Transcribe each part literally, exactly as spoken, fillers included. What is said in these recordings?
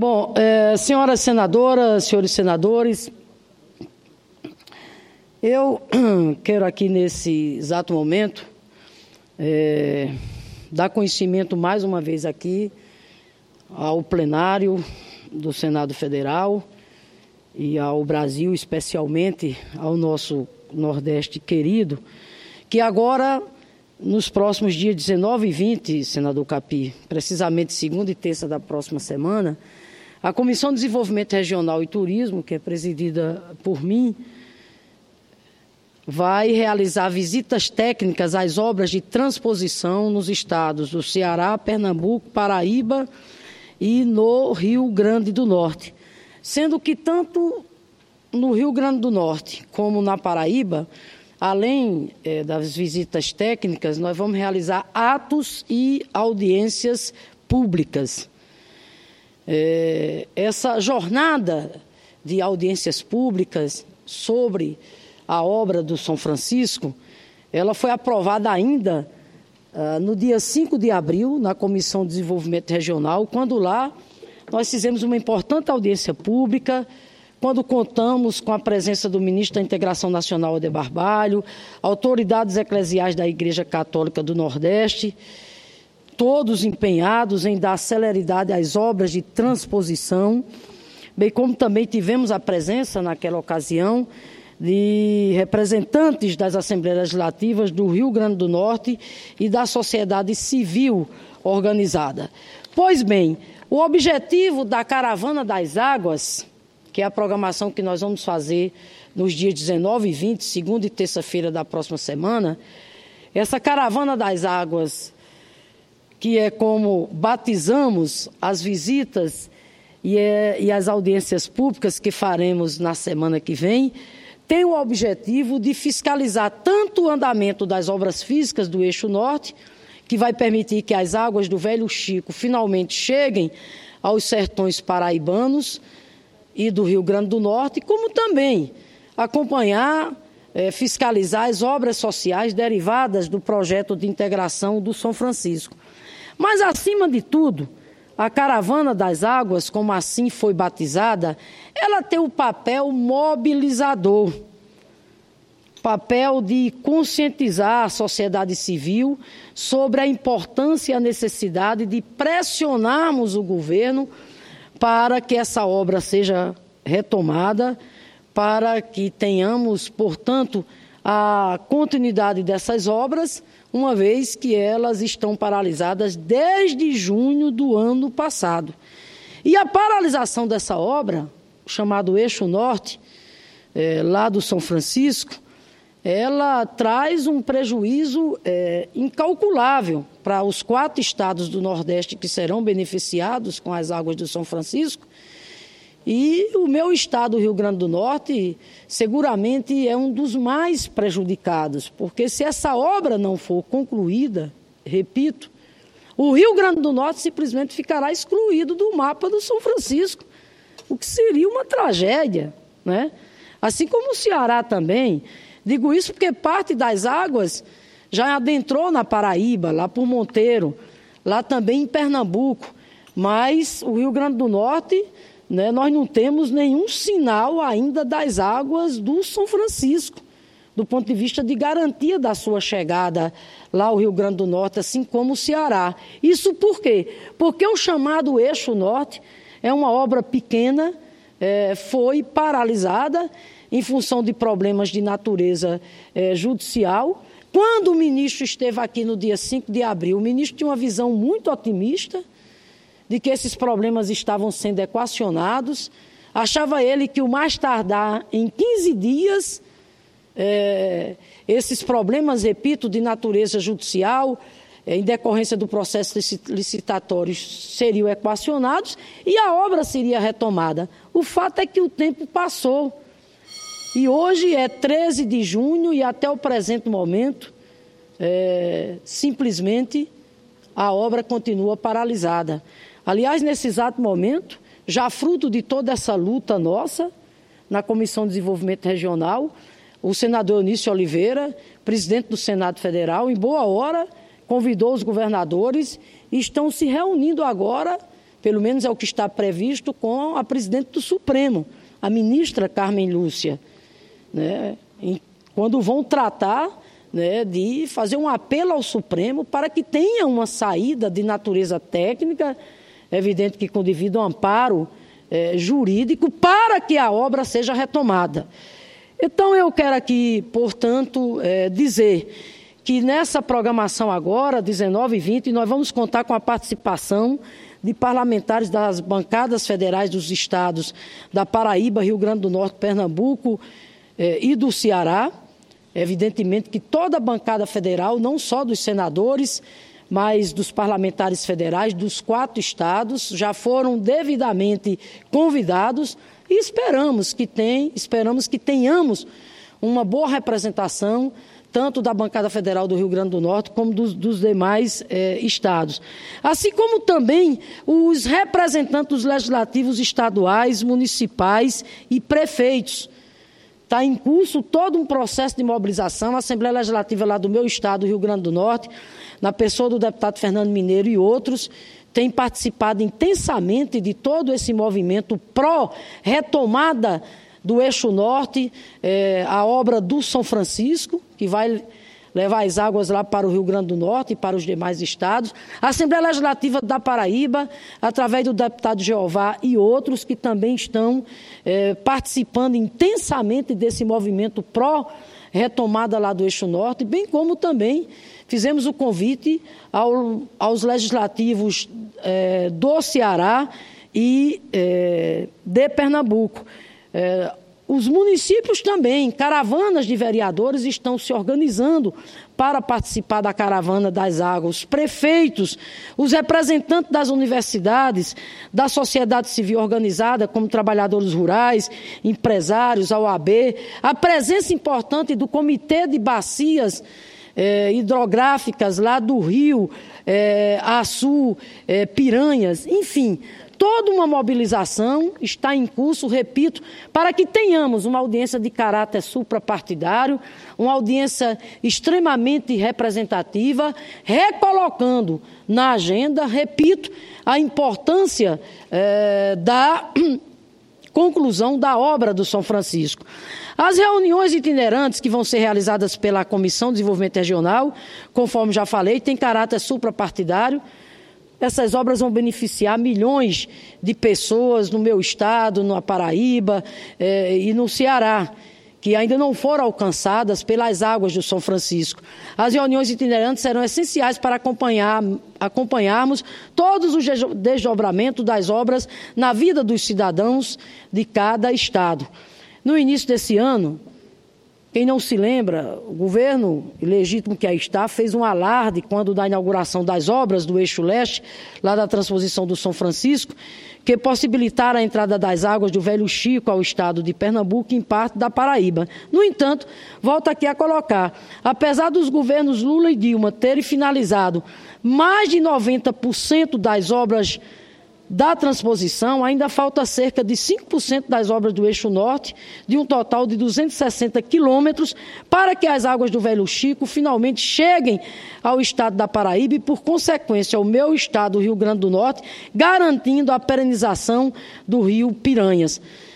Bom, é, senhoras senadoras, senhores senadores, eu quero aqui nesse exato momento é, dar conhecimento mais uma vez aqui ao plenário do Senado Federal e ao Brasil, especialmente ao nosso Nordeste querido, que agora, nos próximos dias dezenove e vinte, senador Capi, precisamente segunda e terça da próxima semana, a Comissão de Desenvolvimento Regional e Turismo, que é presidida por mim, vai realizar visitas técnicas às obras de transposição nos estados do Ceará, Pernambuco, Paraíba e no Rio Grande do Norte. Sendo que tanto no Rio Grande do Norte como na Paraíba, além eh, das visitas técnicas, nós vamos realizar atos e audiências públicas. Eh, essa jornada de audiências públicas sobre a obra do São Francisco, ela foi aprovada ainda uh, no dia cinco de abril, na Comissão de Desenvolvimento Regional, quando lá nós fizemos uma importante audiência pública, quando contamos com a presença do ministro da Integração Nacional, Eder Barbalho, autoridades eclesiais da Igreja Católica do Nordeste, todos empenhados em dar celeridade às obras de transposição, bem como também tivemos a presença naquela ocasião de representantes das Assembleias Legislativas do Rio Grande do Norte e da sociedade civil organizada. Pois bem, o objetivo da Caravana das Águas, que é a programação que nós vamos fazer nos dias dezenove e vinte, segunda e terça-feira da próxima semana, essa Caravana das Águas, que é como batizamos as visitas e, é, e as audiências públicas que faremos na semana que vem, tem o objetivo de fiscalizar tanto o andamento das obras físicas do Eixo Norte, que vai permitir que as águas do Velho Chico finalmente cheguem aos sertões paraibanos e do Rio Grande do Norte, como também acompanhar, eh, fiscalizar as obras sociais derivadas do projeto de integração do São Francisco. Mas, acima de tudo, a Caravana das Águas, como assim foi batizada, ela tem o papel mobilizador, papel de conscientizar a sociedade civil sobre a importância e a necessidade de pressionarmos o governo para que essa obra seja retomada, para que tenhamos, portanto, a continuidade dessas obras, uma vez que elas estão paralisadas desde junho do ano passado. E a paralisação dessa obra, chamado Eixo Norte, é, lá do São Francisco, ela traz um prejuízo é, incalculável para os quatro estados do Nordeste que serão beneficiados com as águas do São Francisco. E o meu estado, o Rio Grande do Norte, seguramente é um dos mais prejudicados, porque se essa obra não for concluída, repito, o Rio Grande do Norte simplesmente ficará excluído do mapa do São Francisco, o que seria uma tragédia, né? Assim como o Ceará também. Digo isso porque parte das águas já adentrou na Paraíba, lá por Monteiro, lá também em Pernambuco, mas o Rio Grande do Norte, né, nós não temos nenhum sinal ainda das águas do São Francisco, do ponto de vista de garantia da sua chegada lá ao Rio Grande do Norte, assim como o Ceará. Isso por quê? Porque o chamado Eixo Norte é uma obra pequena, é, foi paralisada em função de problemas de natureza é, judicial. Quando o ministro esteve aqui no dia cinco de abril, o ministro tinha uma visão muito otimista de que esses problemas estavam sendo equacionados. Achava ele que o mais tardar em quinze dias, é, esses problemas, repito, de natureza judicial, é, em decorrência do processo licitatório, seriam equacionados e a obra seria retomada. O fato é que o tempo passou. E hoje é treze de junho e até o presente momento, é, simplesmente a obra continua paralisada. Aliás, nesse exato momento, já fruto de toda essa luta nossa, na Comissão de Desenvolvimento Regional, o senador Eunício Oliveira, presidente do Senado Federal, em boa hora, convidou os governadores e estão se reunindo agora pelo menos é o que está previsto com a presidente do Supremo, a ministra Carmen Lúcia, né, quando vão tratar, né, de fazer um apelo ao Supremo para que tenha uma saída de natureza técnica, é evidente que com devido amparo é, jurídico, para que a obra seja retomada. Então, eu quero aqui, portanto, é, dizer que nessa programação agora, dezenove e vinte, nós vamos contar com a participação de parlamentares das bancadas federais dos estados da Paraíba, Rio Grande do Norte, Pernambuco eh, e do Ceará. Evidentemente que toda a bancada federal, não só dos senadores, mas dos parlamentares federais dos quatro estados, já foram devidamente convidados e esperamos que, tem, esperamos que tenhamos uma boa representação tanto da bancada federal do Rio Grande do Norte como dos, dos demais eh, estados. Assim como também os representantes legislativos estaduais, municipais e prefeitos. Está em curso todo um processo de mobilização, a Assembleia Legislativa lá do meu estado, Rio Grande do Norte, na pessoa do deputado Fernando Mineiro e outros, tem participado intensamente de todo esse movimento pró-retomada do Eixo Norte, eh, a obra do São Francisco, que vai levar as águas lá para o Rio Grande do Norte e para os demais estados. A Assembleia Legislativa da Paraíba, através do deputado Jeová e outros que também estão eh, participando intensamente desse movimento pró-retomada lá do Eixo Norte, bem como também fizemos o convite ao, aos legislativos eh, do Ceará e eh, de Pernambuco. É, os municípios também, caravanas de vereadores estão se organizando para participar da caravana das águas. Os prefeitos, os representantes das universidades, da sociedade civil organizada, como trabalhadores rurais, empresários, a O A B, a presença importante do Comitê de Bacias é, Hidrográficas lá do Rio, é, Açu, é, Piranhas, enfim. Toda uma mobilização está em curso, repito, para que tenhamos uma audiência de caráter suprapartidário, uma audiência extremamente representativa, recolocando na agenda, repito, a importância eh, da conclusão da obra do São Francisco. As reuniões itinerantes que vão ser realizadas pela Comissão de Desenvolvimento Regional, conforme já falei, têm caráter suprapartidário. Essas obras vão beneficiar milhões de pessoas no meu estado, na Paraíba eh, e no Ceará, que ainda não foram alcançadas pelas águas do São Francisco. As reuniões itinerantes serão essenciais para acompanhar, acompanharmos todos os desdobramentos das obras na vida dos cidadãos de cada estado. No início desse ano, quem não se lembra, o governo ilegítimo que aí está fez um alarde quando da inauguração das obras do Eixo Leste, lá da transposição do São Francisco, que possibilitaram a entrada das águas do Velho Chico ao estado de Pernambuco e em parte da Paraíba. No entanto, volto aqui a colocar, apesar dos governos Lula e Dilma terem finalizado mais de noventa por cento das obras da transposição, ainda falta cerca de cinco por cento das obras do Eixo Norte, de um total de duzentos e sessenta quilômetros, para que as águas do Velho Chico finalmente cheguem ao estado da Paraíba e, por consequência, ao meu estado, o Rio Grande do Norte, garantindo a perenização do rio Piranhas.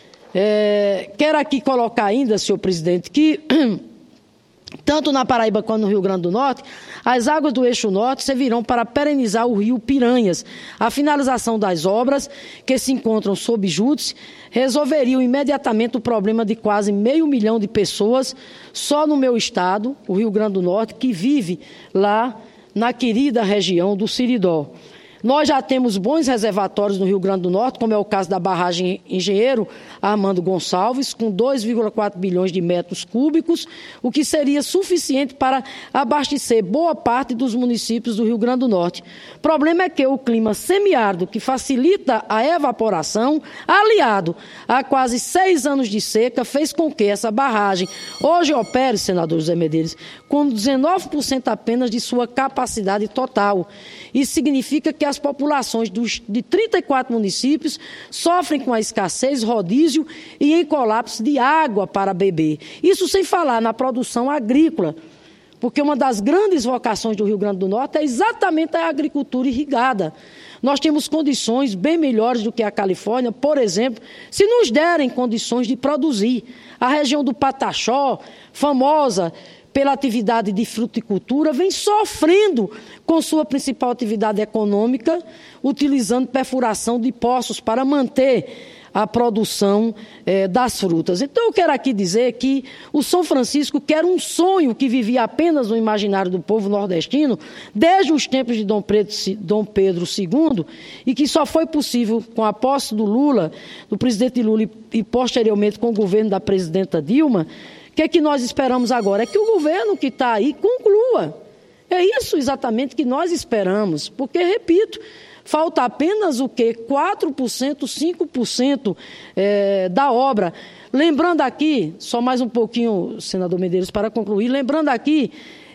É, quero aqui colocar ainda, senhor presidente, que tanto na Paraíba quanto no Rio Grande do Norte, as águas do Eixo Norte servirão para perenizar o rio Piranhas. A finalização das obras, que se encontram sob júdice, resolveriam imediatamente o problema de quase meio milhão de pessoas só no meu estado, o Rio Grande do Norte, que vive lá na querida região do Siridó. Nós já temos bons reservatórios no Rio Grande do Norte, como é o caso da barragem Engenheiro Armando Gonçalves, com dois vírgula quatro bilhões de metros cúbicos, o que seria suficiente para abastecer boa parte dos municípios do Rio Grande do Norte. O problema é que o clima semiárido, que facilita a evaporação, aliado a quase seis anos de seca, fez com que essa barragem hoje opere, senador José Medeiros, com dezenove por cento apenas de sua capacidade total. Isso significa que as populações dos, de trinta e quatro municípios sofrem com a escassez, rodízio e em colapso de água para beber. Isso sem falar na produção agrícola, porque uma das grandes vocações do Rio Grande do Norte é exatamente a agricultura irrigada. Nós temos condições bem melhores do que a Califórnia, por exemplo, se nos derem condições de produzir. A região do Pataxó, famosa pela atividade de fruticultura, vem sofrendo com sua principal atividade econômica, utilizando perfuração de poços para manter a produção eh, das frutas. Então, eu quero aqui dizer que o São Francisco, que era um sonho que vivia apenas no imaginário do povo nordestino, desde os tempos de Dom Pedro, Dom Pedro segundo, e que só foi possível com a posse do Lula, do presidente Lula e, e posteriormente com o governo da presidenta Dilma. O que é que nós esperamos agora? É que o governo que está aí conclua. É isso exatamente que nós esperamos, porque, repito, falta apenas o quê? quatro por cento, cinco por cento é, da obra. Lembrando aqui, só mais um pouquinho, senador Medeiros, para concluir, lembrando aqui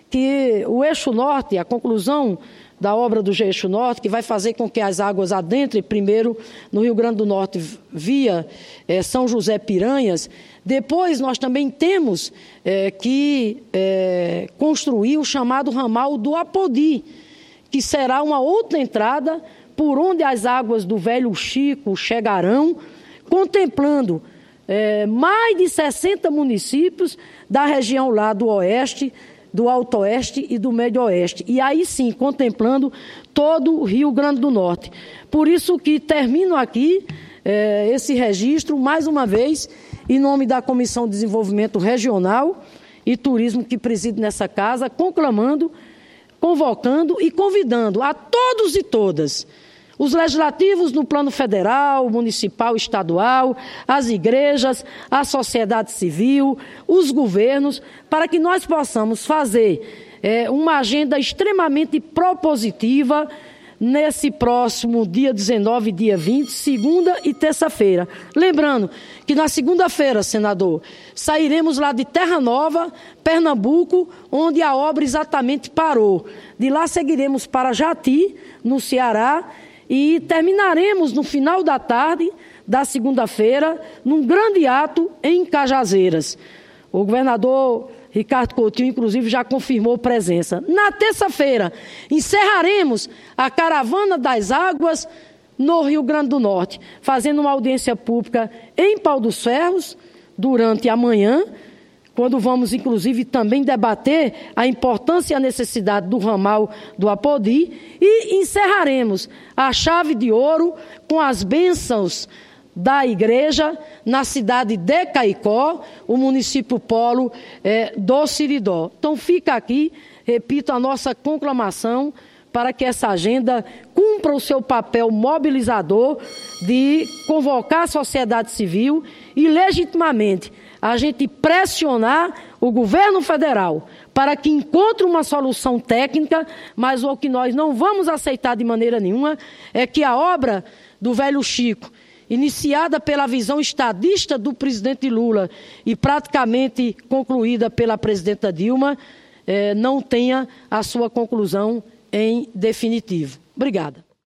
que o Eixo Norte, a conclusão da obra do Eixo Norte, que vai fazer com que as águas adentrem primeiro no Rio Grande do Norte via é, São José Piranhas. Depois nós também temos é, que é, construir o chamado ramal do Apodi, que será uma outra entrada por onde as águas do Velho Chico chegarão, contemplando é, mais de sessenta municípios da região lá do Oeste, do Alto Oeste e do Médio Oeste. E aí sim, contemplando todo o Rio Grande do Norte. Por isso que termino aqui é, esse registro, mais uma vez, em nome da Comissão de Desenvolvimento Regional e Turismo que presido nessa casa, conclamando, convocando e convidando a todos e todas, os legislativos no plano federal, municipal, estadual, as igrejas, a sociedade civil, os governos, para que nós possamos fazer é, uma agenda extremamente propositiva nesse próximo dia dezenove e dia vinte, segunda e terça-feira. Lembrando que na segunda-feira, senador, sairemos lá de Terra Nova, Pernambuco, onde a obra exatamente parou. De lá seguiremos para Jati, no Ceará, e terminaremos no final da tarde da segunda-feira, num grande ato em Cajazeiras. O governador Ricardo Coutinho, inclusive, já confirmou presença. Na terça-feira, encerraremos a Caravana das Águas no Rio Grande do Norte, fazendo uma audiência pública em Pau dos Ferros durante a manhã, quando vamos, inclusive, também debater a importância e a necessidade do ramal do Apodi, e encerraremos a chave de ouro com as bênçãos da igreja na cidade de Caicó, o município polo é, do Siridó. Então fica aqui, repito, a nossa conclamação para que essa agenda cumpra o seu papel mobilizador de convocar a sociedade civil e, legitimamente, a gente pressionar o governo federal para que encontre uma solução técnica, mas o que nós não vamos aceitar de maneira nenhuma é que a obra do Velho Chico, iniciada pela visão estadista do presidente Lula e praticamente concluída pela presidenta Dilma, eh, não tenha a sua conclusão em definitivo. Obrigada.